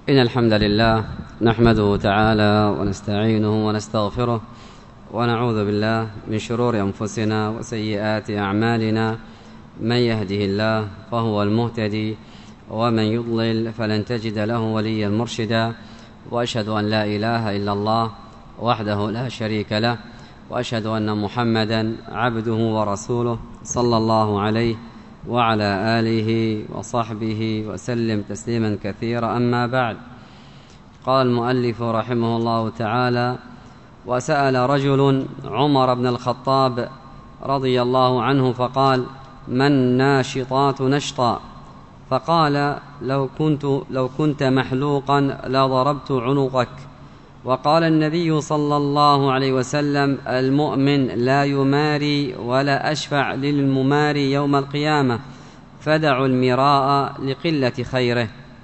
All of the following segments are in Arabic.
إن الحمد لله نحمده تعالى ونستعينه ونستغفره ونعوذ بالله من شرور أنفسنا وسيئات أعمالنا. من يهده الله فهو المهتدي ومن يضلل فلن تجد له وليا مرشدا. وأشهد أن لا إله إلا الله وحده لا شريك له، وأشهد أن محمدا عبده ورسوله صلى الله عليه وعلى آله وصحبه وسلم تسليما كثيرا. أما بعد، قال المؤلف رحمه الله تعالى: وسأل رجل عمر بن الخطاب رضي الله عنه فقال: من ناشطات نشطا؟ فقال: لو كنت محلوقا لضربت عنقك. وقال النبي صلى الله عليه وسلم: المؤمن لا يماري ولا أشفع للمماري يوم القيامة، فدعوا المراء لقلة خيره.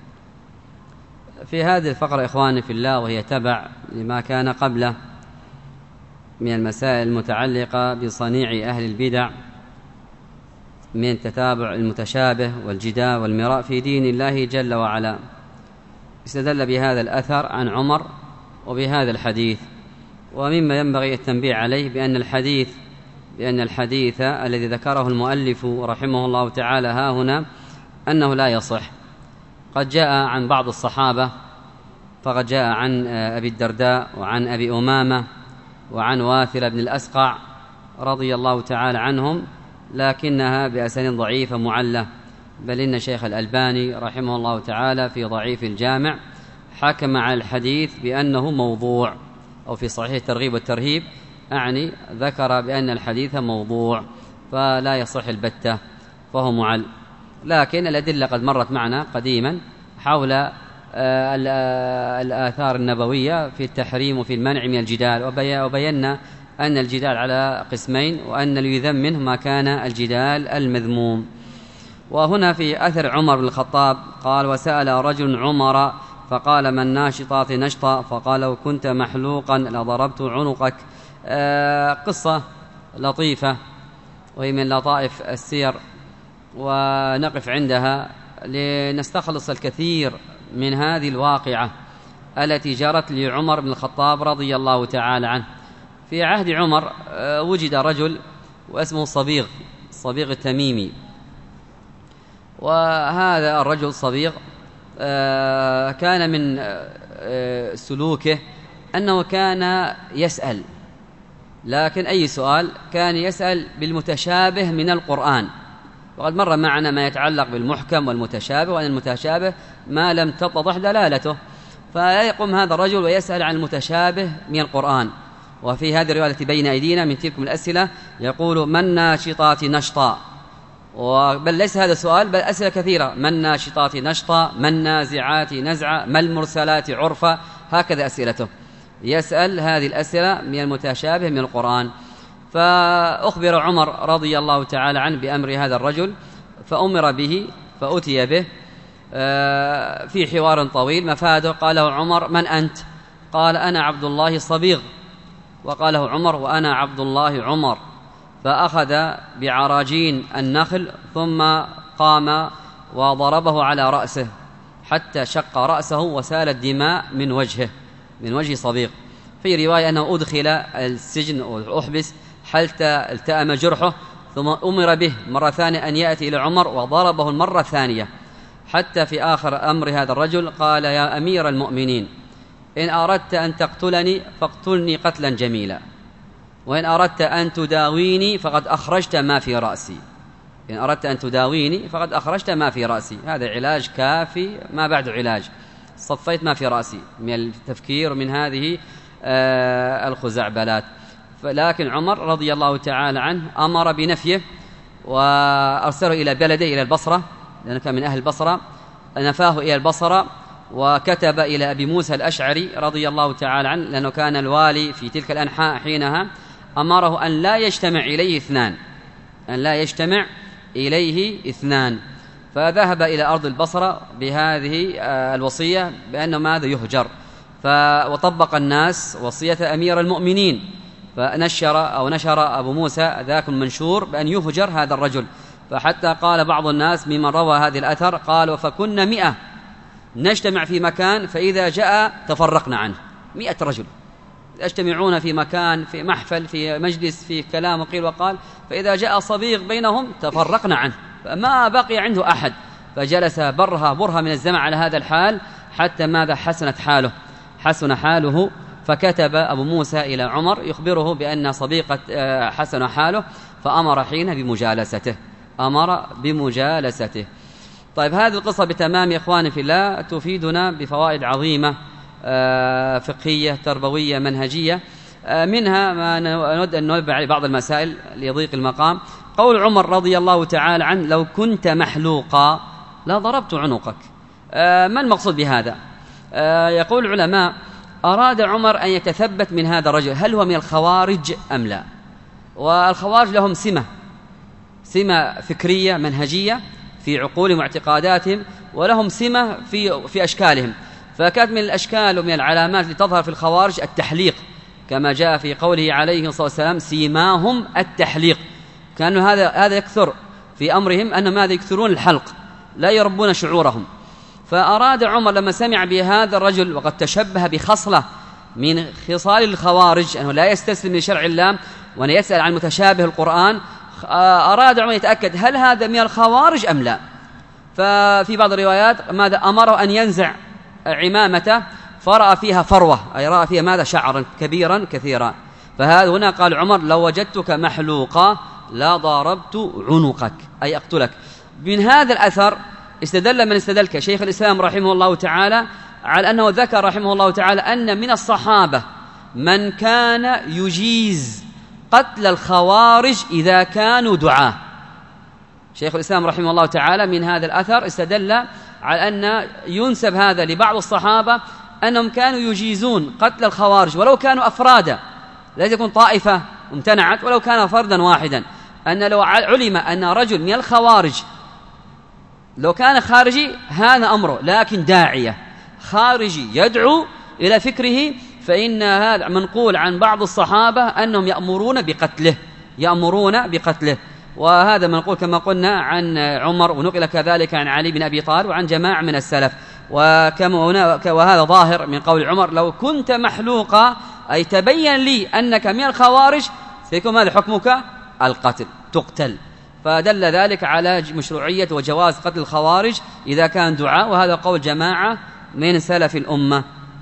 في هذه الفقرة إخواني في الله، وهي تبع لما كان قبله من المسائل المتعلقة بصنيع أهل البدع من تتابع المتشابه والجدال والمراء في دين الله جل وعلا، استدل بهذا الأثر عن عمر وبهذا الحديث. ومما ينبغي التنبيه عليه بأن الحديث الذي ذكره المؤلف رحمه الله تعالى ها هنا أنه لا يصح. قد جاء عن بعض الصحابة، فقد جاء عن أبي الدرداء وعن أبي أمامة وعن واثل بن الأسقع رضي الله تعالى عنهم، لكنها بأسانيد ضعيفة معلة. بل إن شيخ الألباني رحمه الله تعالى في ضعيف الجامع حكم على الحديث بأنه موضوع، أو في صحيح الترغيب والترهيب ذكر بأن الحديث موضوع، فلا يصح البتة، فهو معل. لكن الأدلة قد مرت معنا قديما حول الآثار النبوية في التحريم وفي المنع من الجدال، وبينا أن الجدال على قسمين، وأن اليذم منه ما كان الجدال المذموم. وهنا في أثر عمر بن الخطاب قال: وسأل رجل عمر فقال: من ناشطات نشطا؟ فقال: لو كنت محلوقا لضربت عنقك. قصة لطيفة، وهي من لطائف السير، ونقف عندها لنستخلص الكثير من هذه الواقعة التي جرت لعمر بن الخطاب رضي الله تعالى عنه. في عهد عمر وجد رجل واسمه صبيغ التميمي، وهذا الرجل صبيغ كان من سلوكه أنه كان يسأل، لكن أي سؤال كان يسأل بالمتشابه من القرآن. وقد مر معنا ما يتعلق بالمحكم والمتشابه، وأن المتشابه ما لم تتضح دلالته، فيقوم هذا الرجل ويسأل عن المتشابه من القرآن. وفي هذه الرواية التي بين أيدينا من تلك الأسئلة يقول: من ناشطات نشطا؟ بل ليس هذا سؤال، بل أسئلة كثيرة: من ناشطات نشطا؟ من نازعات نزعا؟ ما المرسلات عرفا؟ هكذا أسئلته، يسأل هذه الأسئلة من المتشابه من القرآن. فأخبر عمر رضي الله تعالى عنه بأمر هذا الرجل، فأمر به فأتي به في حوار طويل مفاده. قال له عمر: من أنت؟ قال: أنا عبد الله صبيغ. وقال له عمر: وأنا عبد الله عمر. فأخذ بعراجين النخل ثم قام وضربه على رأسه حتى شق رأسه وسالت دماء من وجه صبيغ. في رواية أنه أدخل السجن وأحبس حتى التأم جرحه، ثم أمر به مرة ثانية أن يأتي إلى عمر وضربه المرة الثانية، حتى في آخر أمر هذا الرجل قال: يا أمير المؤمنين، إن أردت أن تقتلني فاقتلني قتلا جميلا، وإن أردت أن تداويني فقد أخرجت ما في رأسي. إن أردت أن تداويني فقد أخرجت ما في رأسي، هذا علاج كافي ما بعد علاج، صفيت ما في رأسي من التفكير من هذه الخزعبلات. لكن عمر رضي الله تعالى عنه أمر بنفيه، وأرسله إلى بلده إلى البصرة، لأنه كان من أهل البصرة، نفاه إلى البصرة، وكتب إلى أبي موسى الأشعري رضي الله تعالى عنه، لأنه كان الوالي في تلك الأنحاء حينها، أمره أن لا يجتمع إليه اثنان. فذهب إلى أرض البصرة بهذه الوصية بأنه ماذا يهجر، وطبق الناس وصية أمير المؤمنين، فنشر أبو موسى ذاك المنشور بأن يهجر هذا الرجل. فحتى قال بعض الناس ممن روى هذه الأثر قالوا: فكنا 100 نجتمع في مكان فإذا جاء تفرقنا عنه. 100 رجل يجتمعون في مكان، في محفل، في مجلس، في كلام وقيل وقال، فإذا جاء صديق بينهم تفرقنا عنه، فما بقي عنده أحد، فجلس برها من الزمن على هذا الحال حتى ماذا حسن حاله. فكتب أبو موسى إلى عمر يخبره بأن صديقة حسن حاله، فأمر حينها بمجالسته. طيب، هذه القصة بتمام إخواني في الله تفيدنا بفوائد عظيمة فقهية تربوية منهجية. منها ما نود أن ننبه على بعض المسائل ليضيق المقام. قول عمر رضي الله تعالى عنه: لو كنت محلوقا لضربت عنقك. ما المقصود بهذا؟ يقول العلماء: أراد عمر أن يتثبت من هذا الرجل هل هو من الخوارج أم لا. والخوارج لهم سمة فكرية منهجية في عقولهم واعتقاداتهم، ولهم سمة في أشكالهم. فكانت من الأشكال ومن العلامات اللي تظهر في الخوارج التحليق، كما جاء في قوله عليه الصلاة والسلام: سيماهم التحليق. كانوا هذا يكثر في أمرهم، أنهم هذا يكثرون الحلق، لا يربون شعورهم. فأراد عمر لما سمع بهذا الرجل وقد تشبه بخصلة من خصال الخوارج، أنه لا يستسلم لشرع الله وأن يسأل عن متشابه القرآن، أراد عمر يتأكد هل هذا من الخوارج أم لا. ففي بعض الروايات ماذا أمره أن ينزع عمامته، فرأى فيها فروة، أي رأى فيها ماذا شعرا كبيرا كثيرا. فهذا هنا قال عمر: لو وجدتك محلوقا لا ضربت عنقك، أي أقتلك. من هذا الأثر استدل من استدل كشيخ الإسلام رحمه الله تعالى على أنه ذكر رحمه الله تعالى أن من الصحابة من كان يجيز قتل الخوارج إذا كانوا دعاة. شيخ الإسلام رحمه الله تعالى من هذا الأثر استدل على أن ينسب هذا لبعض الصحابة أنهم كانوا يجيزون قتل الخوارج ولو كانوا أفرادا، لا يكون طائفة امتنعت، ولو كان فردا واحدا. أن لو علم أن رجل من الخوارج لو كان خارجي هذا أمره، لكن داعية خارجي يدعو إلى فكره، فإن هذا منقول عن بعض الصحابة أنهم يأمرون بقتله. وهذا منقول كما قلنا عن عمر، ونقل كذلك عن علي بن أبي طالب وعن جماعة من السلف. وهذا ظاهر من قول عمر: لو كنت محلوقا، أي تبين لي أنك من الخوارج، سيكون ماذا حكمك؟ القتل، تقتل. فدل ذلك على مشروعية وجواز قتل الخوارج إذا كان دعاء، وهذا قول جماعة من سلف الأمة.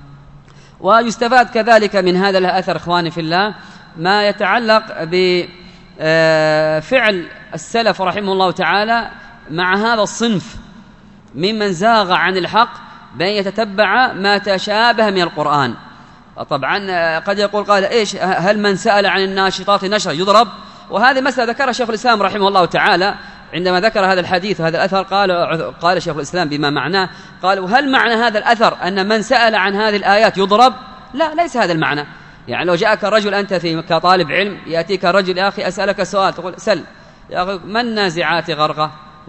ويستفاد كذلك من هذا الأثر إخواني في الله ما يتعلق بفعل السلف رحمه الله تعالى مع هذا الصنف ممن زاغ عن الحق بأن يتتبع ما تشابه من القرآن. طبعا قد يقول قال إيش، هل من سأل عن الناشطات نشرا يضرب؟ وهذه مسألة ذكرها شيخ الإسلام رحمه الله تعالى عندما ذكر هذا الحديث وهذا الأثر. قال شيخ الإسلام بما معناه، قال: وهل معنى هذا الأثر أن من سأل عن هذه الآيات يضرب؟ لا، ليس هذا المعنى. يعني لو جاءك رجل أنت كطالب علم، يأتيك رجل: يا أخي أسألك سؤال، تقول: سل يا أخي، ما النازعات غرقة؟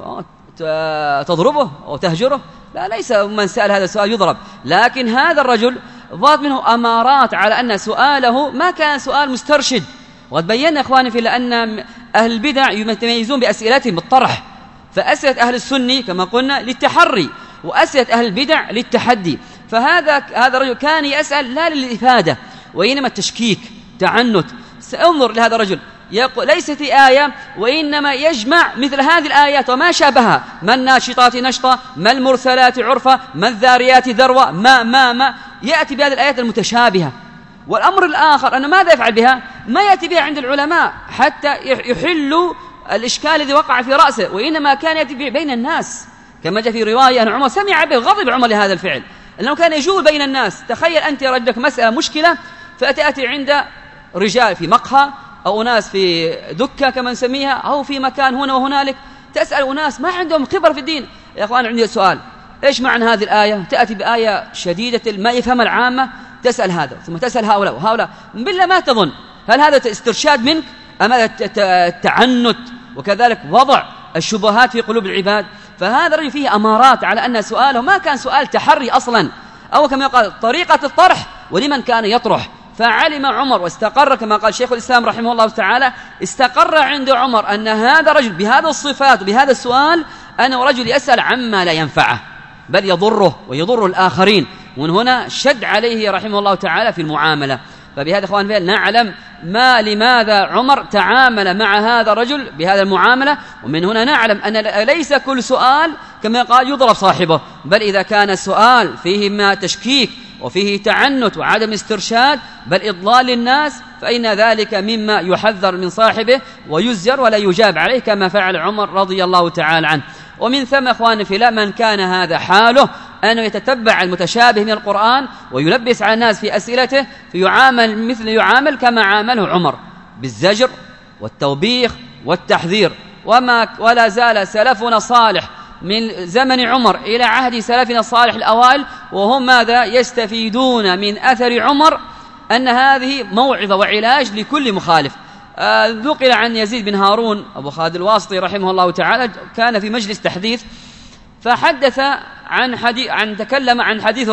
تضربه أو تهجره؟ لا، ليس من سأل هذا السؤال يضرب. لكن هذا الرجل ضاد منه أمارات على أن سؤاله ما كان سؤال مسترشد. وقد بينا إخواني في أن أهل البدع يتميزون بأسئلتهم بالطرح، فأسئلة أهل السنة كما قلنا للتحري، وأسئلة أهل البدع للتحدي. فهذا الرجل كان يسأل لا للإفادة وإنما التشكيك، تعنت. انظر لهذا الرجل يقول: ليست آية، وإنما يجمع مثل هذه الآيات وما شابهها: ما الناشطات نشطا، ما المرسلات عرفا، ما الذاريات ذروة، ما يأتي بهذه الآيات المتشابهة. والأمر الآخر أنه ماذا يفعل بها؟ ما يأتي بها عند العلماء حتى يحلوا الإشكال الذي وقع في رأسه، وإنما كان يأتي به بين الناس، كما جاء في رواية أن عمر سمع به، غضب عمر لهذا الفعل، أنه كان يجول بين الناس. تخيل أنت رجلك مسألة مشكلة، فتأتي عند رجال في مقهى أو أناس في دكة كما نسميها، أو في مكان هنا وهنالك، تسأل أناس ما عندهم خبرة في الدين: يا أخوان عندي سؤال، إيش معنى هذه الآية؟ تأتي بآية شديدة ما يفهم العامة، تسأل هذا ثم تسأل هؤلاء وهؤلاء، بالله ما تظن هل هذا استرشاد منك أم هذا تعنت، وكذلك وضع الشبهات في قلوب العباد. فهذا الرجل فيه أمارات على أن سؤاله ما كان سؤال تحري أصلا، أو كما يقال طريقة الطرح ولمن كان يطرح. فعلم عمر واستقر كما قال شيخ الإسلام رحمه الله تعالى، استقر عند عمر أن هذا رجل بهذا الصفات وبهذا السؤال أنه رجل يسأل عما لا ينفعه، بل يضره ويضر الآخرين. ومن هنا شد عليه رحمه الله تعالى في المعاملة. فبهذا إخوان فيه نعلم لماذا عمر تعامل مع هذا الرجل بهذا المعاملة. ومن هنا نعلم أن ليس كل سؤال كما قال يضرب صاحبه، بل إذا كان السؤال فيه ما تشكيك وفيه تعنت وعدم استرشاد بل إضلال للناس فإن ذلك مما يحذر من صاحبه ويزجر ولا يجاب عليه كما فعل عمر رضي الله تعالى عنه. ومن ثم إخواني في الله من كان هذا حاله أنه يتتبع المتشابه من القرآن ويلبس على الناس في أسئلته فيعامل مثل يعامل كما عامله عمر بالزجر والتوبيخ والتحذير. ولا زال سلفنا الصالح من زمن عمر إلى عهد سلفنا الصالح الأوائل وهم ماذا يستفيدون من أثر عمر أن هذه موعظة وعلاج لكل مخالف. نقل عن يزيد بن هارون أبو خالد الواسطي رحمه الله تعالى كان في مجلس تحديث فحدث تكلم عن حديث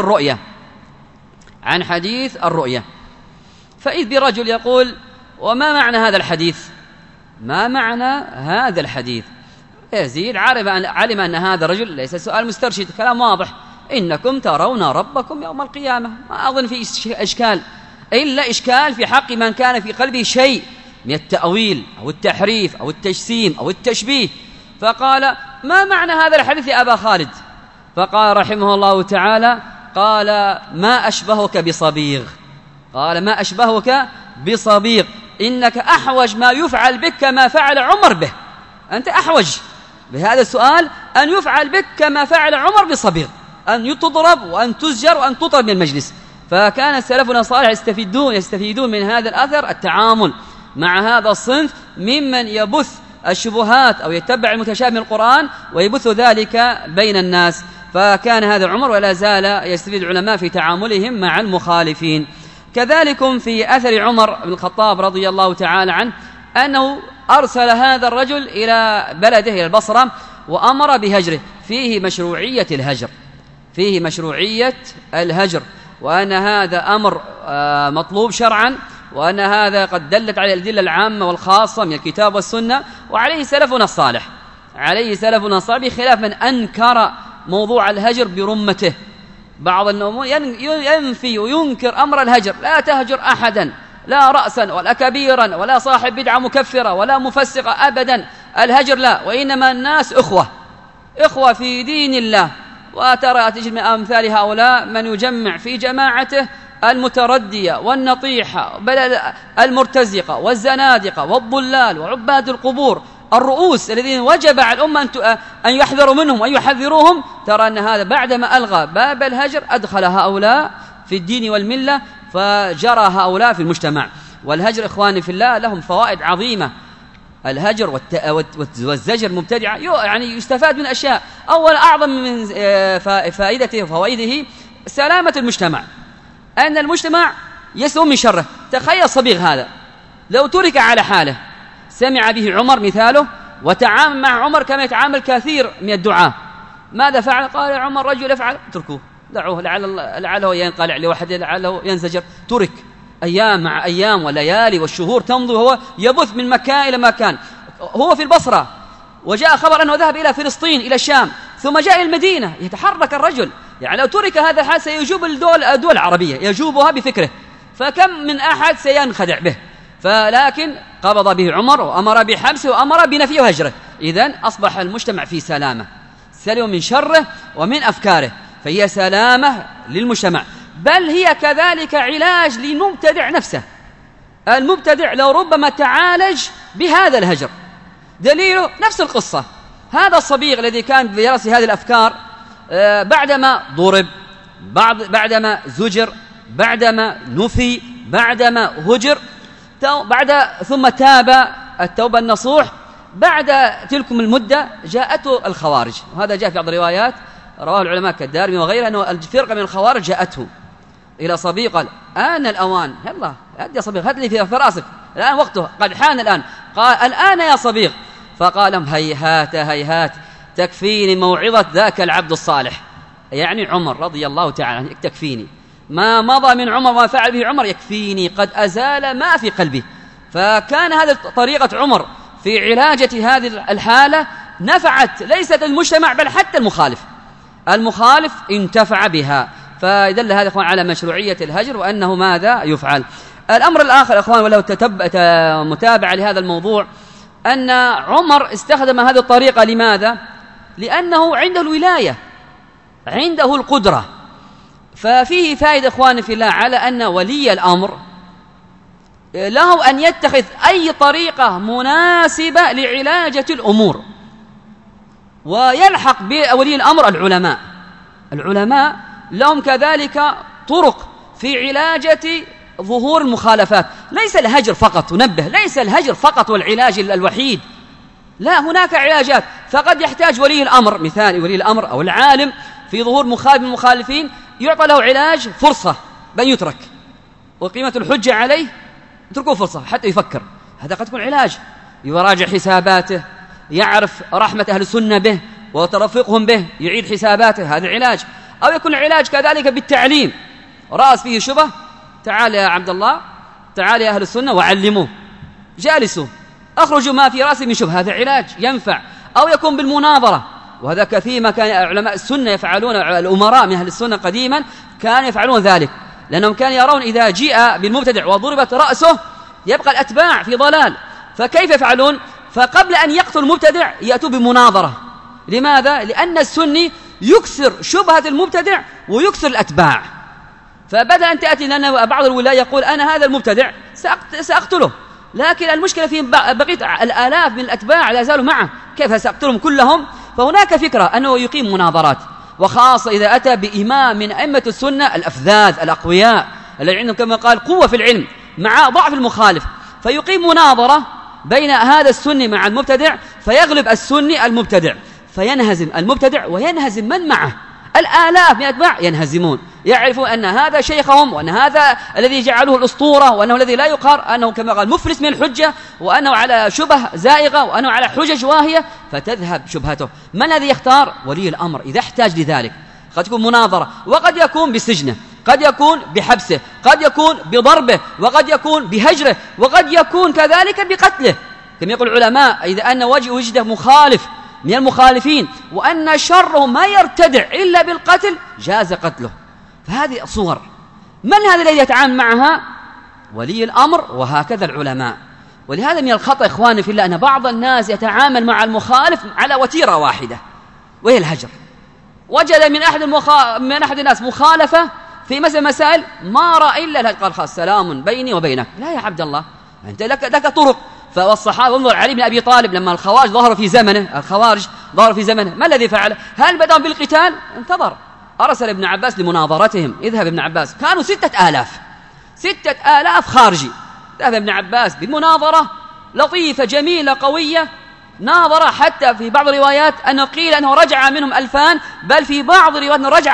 الرؤية فإذ برجل يقول وما معنى هذا الحديث؟ ما معنى هذا الحديث؟ يزيد علم أن هذا الرجل ليس سؤال مسترشد، كلام واضح، إنكم ترون ربكم يوم القيامة. ما أظن في إشكال إلا إشكال في حق من كان في قلبه شيء من التأويل أو التحريف أو التجسيم أو التشبيه. فقال ما معنى هذا الحديث يا أبا خالد؟ فقال رحمه الله تعالى قال ما أشبهك بصبيغ. قال ما أشبهك بصبيغ، إنك أحوج ما يفعل بك كما فعل عمر به. أنت أحوج بهذا السؤال أن يفعل بك كما فعل عمر بصبيغ، أن تضرب وأن تزجر وأن تطرد من المجلس. فكان سلفنا الصالح يستفيدون من هذا الأثر التعامل مع هذا الصنف ممن يبث الشبهات أو يتبع المتشابه من القرآن ويبث ذلك بين الناس. فكان هذا عمر ولا زال يستفيد العلماء في تعاملهم مع المخالفين. كذلك في أثر عمر بن الخطاب رضي الله تعالى عنه أنه أرسل هذا الرجل إلى بلده إلى البصرة وأمر بهجره. فيه مشروعية الهجر وأن هذا أمر مطلوب شرعا وأن هذا قد دلت على الأدلة العامة والخاصة من الكتاب والسنة وعليه سلفنا الصالح بخلاف من أنكر موضوع الهجر برمته. بعض النوم ينفي وينكر أمر الهجر، لا تهجر أحدا لا رأسا ولا كبيرا ولا صاحب بدعة مكفرة ولا مفسقة أبدا، الهجر لا، وإنما الناس إخوة في دين الله. وترى تجد من أمثال هؤلاء من يجمع في جماعته المتردية والنطيحة بل المرتزقة والزنادقة والضلال وعباد القبور الرؤوس الذين وجب على الأمة أن يحذروا منهم وأن يحذروهم. ترى أن هذا بعدما ألغى باب الهجر أدخل هؤلاء في الدين والملة فجرى هؤلاء في المجتمع. والهجر إخواني في الله لهم فوائد عظيمة. الهجر والزجر مبتدعة يعني يستفاد من أشياء. أول أعظم من فائدته وفوائده سلامة المجتمع، أن المجتمع يسلم من شره. تخيل صبيغ هذا لو ترك على حاله سمع به عمر مثاله وتعامل مع عمر كما يتعامل كثير من الدعاة، ماذا فعل؟ قال عمر رجل يفعل اتركوه دعوه لعله ينقلع لوحده لعله ينزجر. ترك أيام مع أيام وليالي والشهور تمضي وهو يبث من مكان إلى مكان. هو في البصرة وجاء خبر أنه ذهب إلى فلسطين إلى الشام ثم جاء إلى المدينة. يتحرك الرجل، يعني لو ترك هذا الحال سيجوب الدول العربية يجوبها بفكره، فكم من أحد سينخدع به. فلكن قبض به عمر وأمر بحبسه وأمر بنفيه وهجره. إذن أصبح المجتمع في سلامة، سلم من شره ومن أفكاره، فهي سلامة للمجتمع. بل هي كذلك علاج للمبتدع نفسه. المبتدع لو ربما تعالج بهذا الهجر. دليله نفس القصة، هذا الصبيغ الذي كان يرسل هذه الأفكار بعدما ضرب، بعدما زجر، بعدما نفي، بعدما هجر، ثم تاب التوبة النصوح، بعد تلكم المدة جاءته الخوارج. وهذا جاء في بعض الروايات رواه العلماء كالدارمي وغيره أنه الفرقة من الخوارج جاءته إلى صبيغ قال آن الأوان، يلا هد يا صبيغ، هد لي في رأسك الآن وقته، قد حان الآن. قال الآن يا صبيغ. فقال لهم هيهات تكفيني موعظة ذاك العبد الصالح، يعني عمر رضي الله تعالى عنه، تكفيني ما مضى من عمر وما فعل به عمر، يكفيني، قد أزال ما في قلبي. فكان هذه طريقة عمر في علاجة هذه الحالة نفعت ليست المجتمع بل حتى المخالف. المخالف انتفع بها. فيدل هذا إخوان على مشروعية الهجر وأنه ماذا يفعل. الأمر الآخر إخوان ولو متابعة لهذا الموضوع أن عمر استخدم هذه الطريقة. لماذا؟ لأنه عنده الولاية، عنده القدرة. ففيه فائدة إخواني في الله على أن ولي الأمر له أن يتخذ أي طريقة مناسبة لعلاجة الأمور، ويلحق بولي الأمر العلماء لهم كذلك طرق في علاجة ظهور المخالفات. ليس الهجر فقط، ننبه، ليس الهجر فقط والعلاج الوحيد، لا، هناك علاجات. فقد يحتاج ولي الأمر، مثال ولي الأمر أو العالم في ظهور مخالف من المخالفين، يعطى له علاج فرصة بأن يترك، وقيمة الحجة عليه اتركوا فرصة حتى يفكر. هذا قد يكون علاج، يراجع حساباته، يعرف رحمة أهل السنة به وترفقهم به، يعيد حساباته، هذا علاج. أو يكون علاج كذلك بالتعليم، رأس فيه شبه، تعال يا عبد الله، تعال يا أهل السنة وعلموه، جالسوا، أخرجوا ما في رأسه من شبه، هذا علاج ينفع. أو يكون بالمناظرة، وهذا كثير ما كان علماء السنة يفعلون، الأمراء من أهل السنة قديما كانوا يفعلون ذلك، لأنهم كانوا يرون إذا جاء بالمبتدع وضربت رأسه يبقى الأتباع في ضلال، فكيف يفعلون؟ فقبل أن يقتل المبتدع يأتوا بمناظرة. لماذا؟ لأن السني يكسر شبهة المبتدع ويكسر الأتباع. فبدل أن تأتي لنا بعض الولاة يقول أنا هذا المبتدع سأقتله، لكن المشكلة في بقية الآلاف من الأتباع لا زالوا معه، كيف سأقتلهم كلهم؟ فهناك فكرة أنه يقيم مناظرات، وخاصة إذا أتى بإمام من أئمة السنة الأفذاذ الأقوياء الذين عندهم كما قال قوة في العلم مع ضعف المخالف، فيقيم مناظرة بين هذا السني مع المبتدع، فيغلب السني المبتدع، فينهزم المبتدع وينهزم من معه. الآلاف من الأتباع ينهزمون، يعرفون أن هذا شيخهم، وأن هذا الذي جعلوه الأسطورة، وأنه الذي لا يقهر، أنه كما قال مفلس من الحجة، وأنه على شبه زائغة، وأنه على حجج واهية، فتذهب شبهته. من الذي يختار؟ ولي الأمر إذا احتاج لذلك. قد تكون مناظرة، وقد يكون بسجنه، قد يكون بحبسه، قد يكون بضربه، وقد يكون بهجره، وقد يكون كذلك بقتله، كما يقول العلماء إذا أن وجد مخالف من المخالفين وأن شره ما يرتدع إلا بالقتل جاز قتله. فهذه صور. من هذا الذي يتعامل معها؟ ولي الأمر، وهكذا العلماء. ولهذا من الخطأ إخواني في الله أن بعض الناس يتعامل مع المخالف على وتيرة واحدة وهي الهجر. وجد من أحد الناس مخالفة في مسائل ما رأى إلا الهجر، قال خلاص سلام بيني وبينك. لا يا عبد الله، أنت لك طرق. فالصحابة انظر علي بن أبي طالب لما الخوارج ظهروا في زمنه ما الذي فعل؟ هل بدأوا بالقتال؟ انتظر، أرسل ابن عباس لمناظرتهم. اذهب ابن عباس، كانوا 6,000 خارجي. ذهب ابن عباس بمناظرة لطيفة جميلة قوية، ناظر حتى في بعض الروايات أنه قيل أنه رجع منهم 2000، بل في بعض الروايات رجع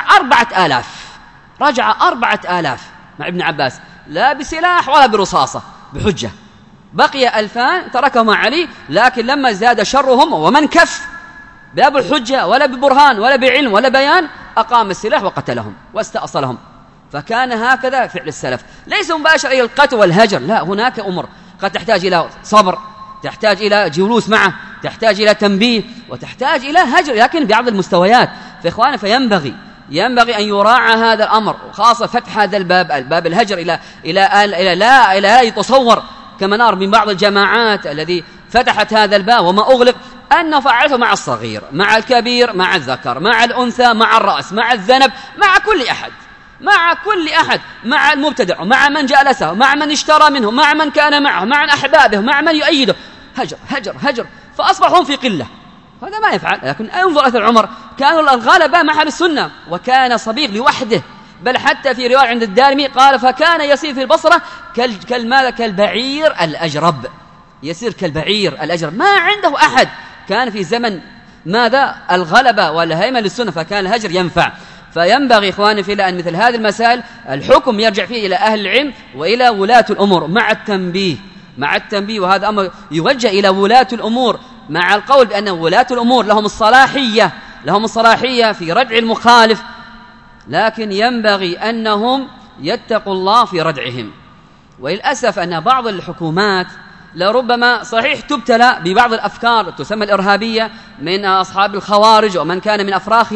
4,000 مع ابن عباس، لا بسلاح ولا برصاصة، بحجة. بقي 2000 تركهم علي، لكن لما زاد شرهم ومن كف لا بالحجة ولا ببرهان ولا بعلم ولا بيان، أقام السلاح وقتلهم واستأصلهم. فكان هكذا فعل السلف، ليس مباشر إلى القتل والهجر، لا، هناك أمور قد تحتاج إلى صبر، تحتاج إلى جلوس معه، تحتاج إلى تنبيه، وتحتاج إلى هجر، لكن بعض المستويات. فإخواني فينبغي أن يراعى هذا الأمر، وخاصة فتح هذا الباب الهجر إلى لا يتصور كما نرى من بعض الجماعات الذي فتحت هذا الباب وما أغلق، أنه فعلته مع الصغير، مع الكبير، مع الذكر، مع الأنثى، مع الرأس، مع الذنب، مع كل أحد، مع المبتدع، مع من جالسه، مع من اشترى منه، مع من كان معه، مع أحبابه، مع من يؤيده، هجر. فأصبحوا في قلة. هذا ما يفعل. لكن انظر أثر عمر، كانوا الغلبة مع أهل السنة، وكان صبيغ لوحده، بل حتى في رواية عند الدارمي قال فكان يسير في البصرة كالبعير الأجرب، يسير كالبعير الأجرب، ما عنده أحد. كان في زمن ماذا؟ الغلبة والهيمة للسنة، فكان الهجر ينفع. فينبغي إخواني في الله أن مثل هذه المسائل الحكم يرجع فيه إلى أهل العلم وإلى ولاة الأمور مع التنبيه، وهذا أمر يوجه إلى ولاة الأمور، مع القول بأن ولاة الأمور لهم الصلاحية في ردع المخالف، لكن ينبغي أنهم يتقوا الله في ردعهم. وللأسف أن بعض الحكومات لربما صحيح تبتلى ببعض الأفكار تسمى الإرهابية من أصحاب الخوارج ومن كان من أفراخهم،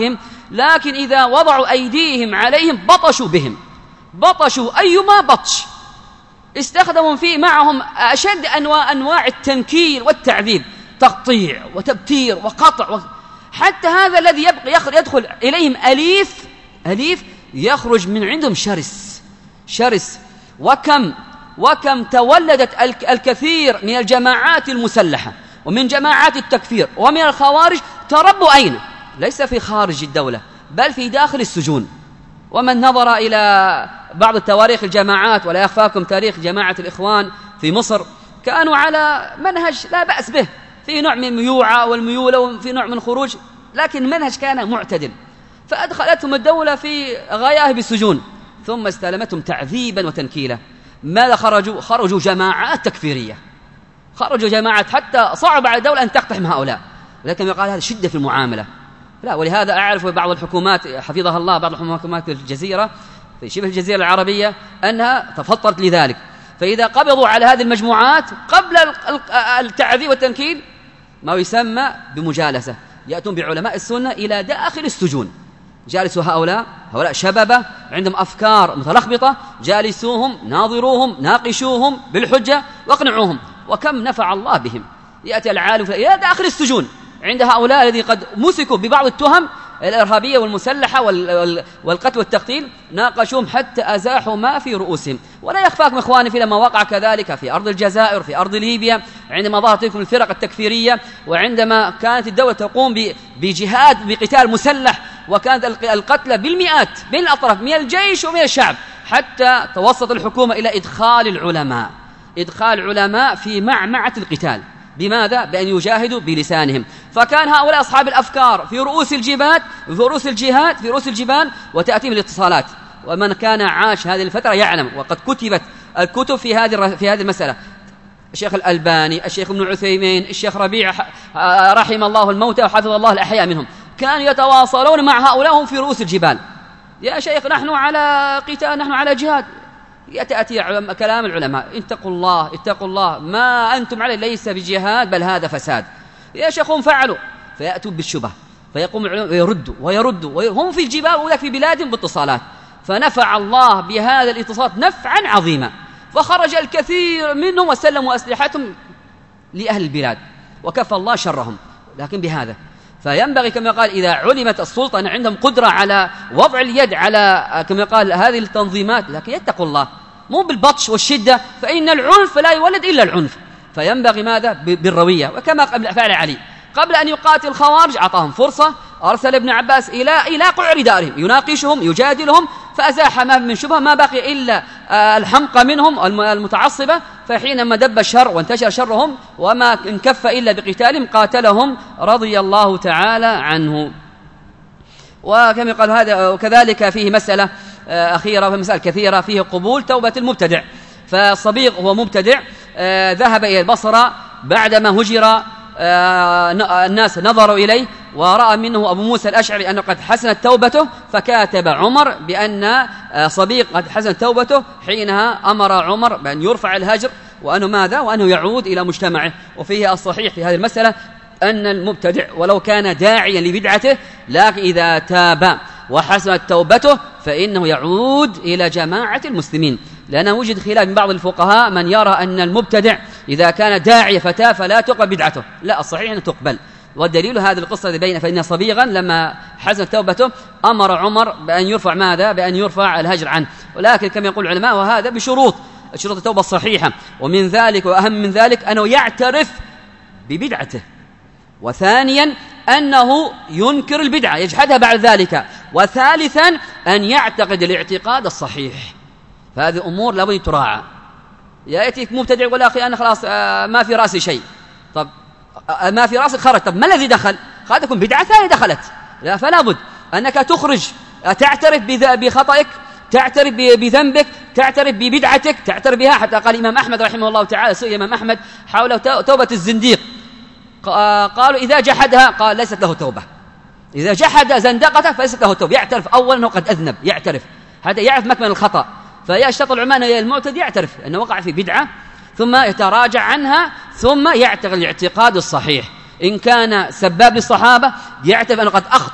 لكن إذا وضعوا أيديهم عليهم بطشوا بهم، بطشوا أيما بطش، استخدموا فيه معهم أشد أنواع التنكيل والتعذيب، تقطيع وتبتير وقطع حتى هذا الذي يدخل إليهم أليف يخرج من عندهم شرس. وكم تولدت الكثير من الجماعات المسلحة ومن جماعات التكفير ومن الخوارج، تربوا أين؟ ليس في خارج الدولة بل في داخل السجون. ومن نظر إلى بعض التواريخ الجماعات، ولا يخفاكم تاريخ جماعة الإخوان في مصر، كانوا على منهج لا بأس به، في نوع من الميوعة والميولة وفي نوع من الخروج، لكن المنهج كان معتدل، فأدخلتهم الدولة في غياهب السجون ثم استلمتهم تعذيبا وتنكيلا. ماذا خرجوا جماعات تكفيرية، خرجوا جماعات حتى صعب على الدولة أن تقتحم هؤلاء، لكن يقال هذا شدة في المعاملة. لا، ولهذا أعرف بعض الحكومات حفظها الله، بعض الحكومات في الجزيرة، في شبه الجزيرة العربية، أنها تفطرت لذلك، فإذا قبضوا على هذه المجموعات قبل التعذيب والتنكيل ما يسمى بمجالسة، يأتون بعلماء السنة إلى داخل السجون، جالسوا هؤلاء شبابة عندهم أفكار متلخبطة، جالسوهم، ناظروهم، ناقشوهم بالحجة واقنعوهم، وكم نفع الله بهم. يأتي العالم إلى داخل السجون عند هؤلاء الذين قد مسكوا ببعض التهم الإرهابية والمسلحة والقتل والتقتيل، ناقشوهم حتى أزاحوا ما في رؤوسهم. ولا يخفاكم إخواني في لما وقع كذلك في أرض الجزائر، في أرض ليبيا، عندما ظهرت لكم الفرق التكفيرية، وعندما كانت الدولة تقوم بجهاد بقتال مسلح، وكانت القتلى بالمئات بين الأطراف من الجيش ومن الشعب، حتى توسط الحكومة إلى إدخال العلماء في معمعة القتال. بماذا؟ بأن يجاهدوا بلسانهم. فكان هؤلاء أصحاب الأفكار في رؤوس الجبال وتأتيهم الاتصالات. ومن كان عاش هذه الفترة يعلم، وقد كتبت الكتب في هذه المسألة، الشيخ الألباني، الشيخ ابن عثيمين، الشيخ ربيع رحم الله الموتى وحفظ الله الأحياء منهم، كانوا يتواصلون مع هؤلاء هم في رؤوس الجبال: يا شيخ نحن على قتال، نحن على جهاد. يأتي كلام العلماء: اتقوا الله، ما أنتم عليه ليس بجهاد بل هذا فساد. يا شيخ هم فعلوا، فيأتوا بالشبه، فيقوم العلماء ويردوا هم في الجبال وذاك في بلادهم باتصالات. فنفع الله بهذا الاتصالات نفعا عظيما، فخرج الكثير منهم وسلموا أسلحتهم لأهل البلاد وكفى الله شرهم. لكن بهذا فينبغي كما قال إذا علمت السلطة أن عندهم قدرة على وضع اليد على كما قال هذه التنظيمات، لكن يتقوا الله، مو بالبطش والشدة، فإن العنف لا يولد إلا العنف. فينبغي ماذا؟ بالروية. وكما فعل علي قبل أن يقاتل الخوارج أعطاهم فرصة، أرسل ابن عباس إلى قعر دارهم يناقشهم يجادلهم، فأزاح ما من شبهة، ما بقي إلا الحمقى منهم المتعصبة. فحينما دب الشر وانتشر شرهم وما انكف إلا بقتالهم قاتلهم رضي الله تعالى عنه. وكما قال هذا، وكذلك فيه مسألة أخيرة ومسائل كثيرة، فيه قبول توبة المبتدع. فالصبيغ هو مبتدع، ذهب إلى البصرة بعدما هجر، الناس نظروا إليه ورأى منه أبو موسى الأشعري أنه قد حسنت توبته، فكاتب عمر بأن صبيغ قد حسنت توبته. حينها أمر عمر بأن يرفع الهجر، وأنه ماذا؟ وأنه يعود إلى مجتمعه. وفيه الصحيح في هذه المسألة أن المبتدع ولو كان داعيا لبدعته، لكن إذا تاب وحسنت توبته فإنه يعود إلى جماعة المسلمين. لأنه وجد خلاف من بعض الفقهاء من يرى أن المبتدع إذا كان داعي فتاه فلا تقبل بدعته. لا، الصحيح أن تقبل، والدليل هذه القصة بين فإن صبيغا لما حسنت توبته أمر عمر بأن يرفع ماذا؟ بأن يرفع الهجر عنه. ولكن كما يقول العلماء وهذا بشروط التوبة الصحيحة، ومن ذلك وأهم من ذلك أنه يعترف ببدعته، وثانيا أنه ينكر البدعة يجحدها بعد ذلك، وثالثا أن يعتقد الاعتقاد الصحيح. فهذه أمور لابد تراعى. يأتيك مبتدع يقول أخي أنا خلاص ما في رأسي شيء. طب ما في رأسك خرج، طب ما الذي دخل؟ قد تكون بدعة ثانية دخلت. لا، فلا بد أنك تخرج، تعترف بخطئك، تعترف بذنبك، تعترف ببدعتك، تعترف بها. حتى قال الإمام أحمد رحمه الله تعالى، سئل الإمام أحمد حول توبة الزنديق، قالوا إذا جحدها قال ليست له توبة. إذا جحد زندقته فليست له توبة. يعترف أولا أنه قد أذنب، يعترف، هذا يعرف مكمن الخطأ. فيشترط العلماء المعتد يعترف أنه وقع في بدعة، ثم يتراجع عنها، ثم يعتقد الاعتقاد الصحيح. إن كان سباب للصحابة يعترف أنه قد أخطأ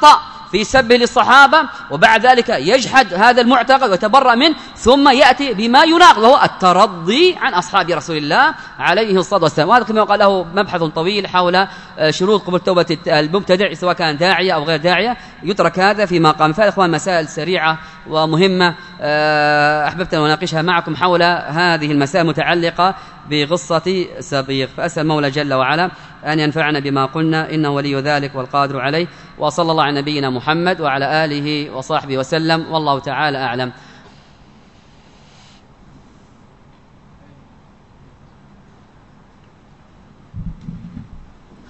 في سبه للصحابة، وبعد ذلك يجحد هذا المعتقد ويتبرأ منه، ثم يأتي بما يناقض وهو الترضي عن أصحاب رسول الله عليه الصلاة والسلام. وهذا كما قال له مبحث طويل حول شروط قبول توبة المبتدع سواء كان داعية أو غير داعية، يترك هذا في مقام. فإخوان مسائل سريعة ومهمة أحببت أن أناقشها معكم حول هذه المسائل المتعلقة بقصة سبيق. فأسأل المولى جل وعلا أن ينفعنا بما قلنا، إنه ولي ذلك والقادر عليه. وصلى الله على نبينا محمد وعلى آله وصحبه وسلم، والله تعالى أعلم.